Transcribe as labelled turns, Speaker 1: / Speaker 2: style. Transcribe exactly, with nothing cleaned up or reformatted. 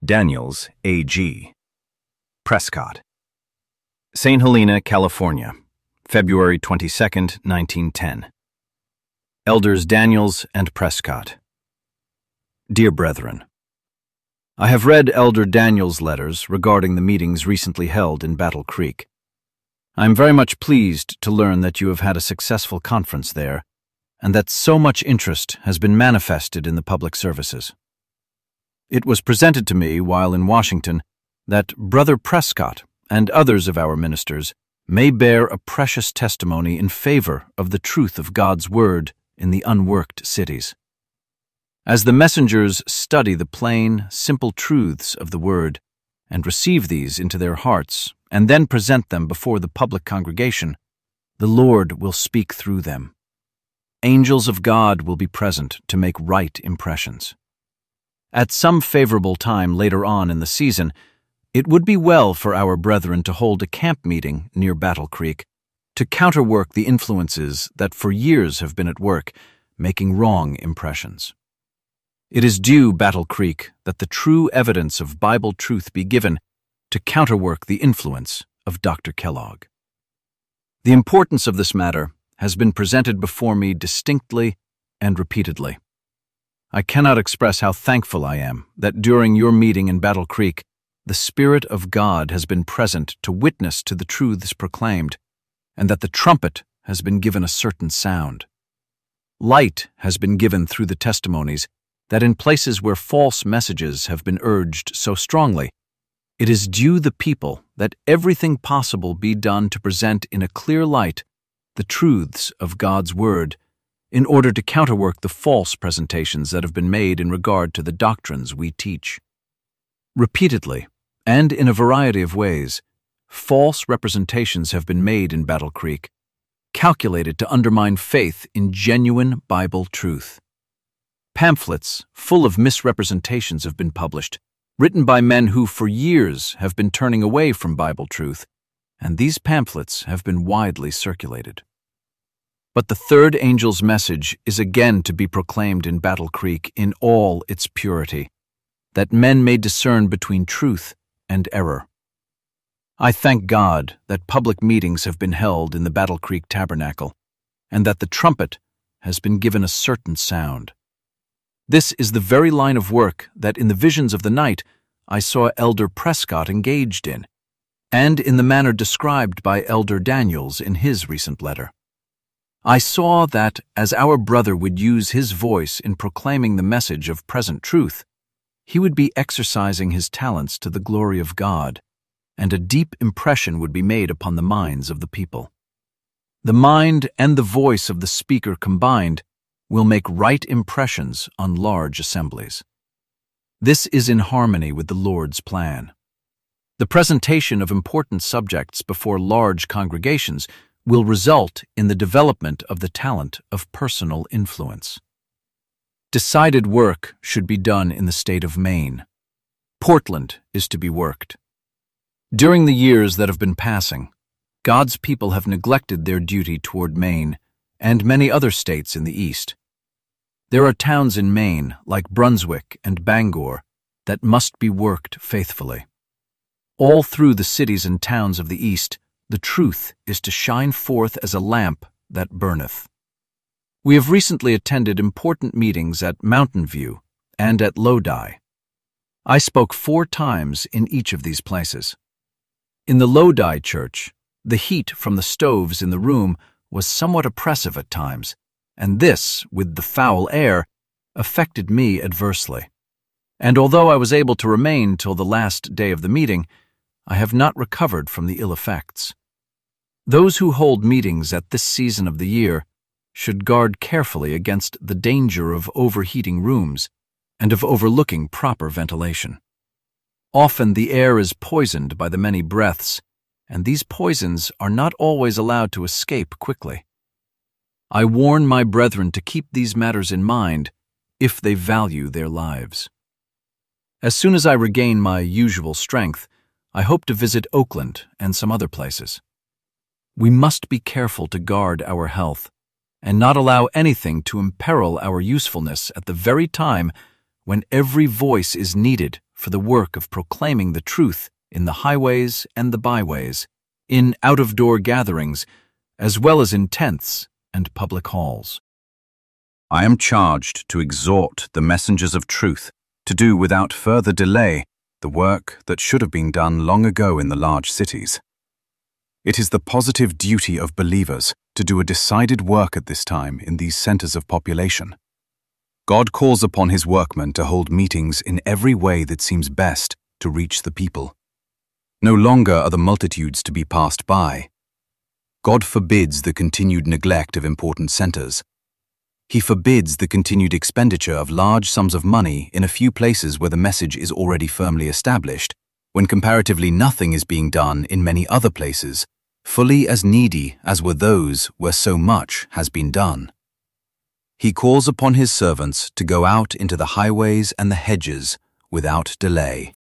Speaker 1: Daniels, A G Prescott. Saint Helena, California, February twenty-second, nineteen ten. Elders Daniels and Prescott. Dear Brethren, I have read Elder Daniels' letters regarding the meetings recently held in Battle Creek. I am very much pleased to learn that you have had a successful conference there, and that so much interest has been manifested in the public services. It was presented to me while in Washington that Brother Prescott and others of our ministers may bear a precious testimony in favor of the truth of God's Word in the unworked cities. As the messengers study the plain, simple truths of the Word and receive these into their hearts and then present them before the public congregation, the Lord will speak through them. Angels of God will be present to make right impressions. At some favorable time later on in the season, it would be well for our brethren to hold a camp meeting near Battle Creek to counterwork the influences that for years have been at work, making wrong impressions. It is due Battle Creek that the true evidence of Bible truth be given to counterwork the influence of Doctor Kellogg. The importance of this matter has been presented before me distinctly and repeatedly. I cannot express how thankful I am that during your meeting in Battle Creek, the Spirit of God has been present to witness to the truths proclaimed, and that the trumpet has been given a certain sound. Light has been given through the testimonies that in places where false messages have been urged so strongly, it is due the people that everything possible be done to present in a clear light the truths of God's Word, in order to counterwork the false presentations that have been made in regard to the doctrines we teach. Repeatedly, and in a variety of ways, false representations have been made in Battle Creek, calculated to undermine faith in genuine Bible truth. Pamphlets full of misrepresentations have been published, written by men who for years have been turning away from Bible truth, and these pamphlets have been widely circulated. But the third angel's message is again to be proclaimed in Battle Creek in all its purity, that men may discern between truth and error. I thank God that public meetings have been held in the Battle Creek Tabernacle, and that the trumpet has been given a certain sound. This is the very line of work that in the visions of the night I saw Elder Prescott engaged in, and in the manner described by Elder Daniels in his recent letter. I saw that as our brother would use his voice in proclaiming the message of present truth, he would be exercising his talents to the glory of God, and a deep impression would be made upon the minds of the people. The mind and the voice of the speaker combined will make right impressions on large assemblies. This is in harmony with the Lord's plan. The presentation of important subjects before large congregations will result in the development of the talent of personal influence. Decided work should be done in the state of Maine. Portland is to be worked. During the years that have been passing, God's people have neglected their duty toward Maine and many other states in the East. There are towns in Maine, like Brunswick and Bangor, that must be worked faithfully. All through the cities and towns of the East, the truth is to shine forth as a lamp that burneth. We have recently attended important meetings at Mountain View and at Lodi. I spoke four times in each of these places. In the Lodi church, the heat from the stoves in the room was somewhat oppressive at times, and this, with the foul air, affected me adversely. And although I was able to remain till the last day of the meeting, I have not recovered from the ill effects. Those who hold meetings at this season of the year should guard carefully against the danger of overheating rooms and of overlooking proper ventilation. Often the air is poisoned by the many breaths, and these poisons are not always allowed to escape quickly. I warn my brethren to keep these matters in mind if they value their lives. As soon as I regain my usual strength, I hope to visit Oakland and some other places. We must be careful to guard our health and not allow anything to imperil our usefulness at the very time when every voice is needed
Speaker 2: for the work of proclaiming the truth in the highways and the byways, in out-of-door gatherings, as well as in tents and public halls.
Speaker 1: I am charged to exhort the messengers of truth to do without further delay the work that should have been done long ago in the large cities. It is the positive duty of believers to do a decided work at this time in these centers of population. God calls upon his workmen to hold meetings in every way that seems best to reach the people. No longer are the multitudes to be passed by. God forbids the continued neglect of important centers. He forbids the continued expenditure of large sums of money in a few places where the message is already firmly established, when comparatively nothing is being done in many other places, fully as needy as were those where so much has been done. He calls upon his servants to go out into the highways and the hedges without delay.